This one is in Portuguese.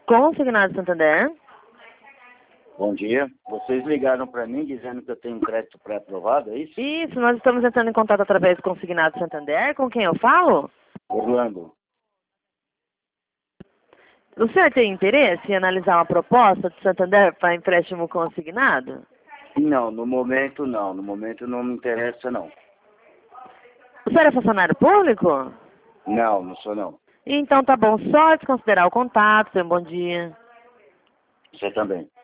Consignado Santander. Bom dia. Vocês ligaram para mim dizendo que eu tenho um crédito pré-aprovado, é isso? Isso, nós estamos entrando em contato através do Consignado Santander. Com quem eu falo? Orlando. O senhor tem interesse em analisar uma proposta do Santander para empréstimo consignado? Não, no momento não. No momento não me interessa, não. O senhor é funcionário público? Não, não sou não. Então tá bom, só desconsiderar o contato. Tenha um bom dia. Você também.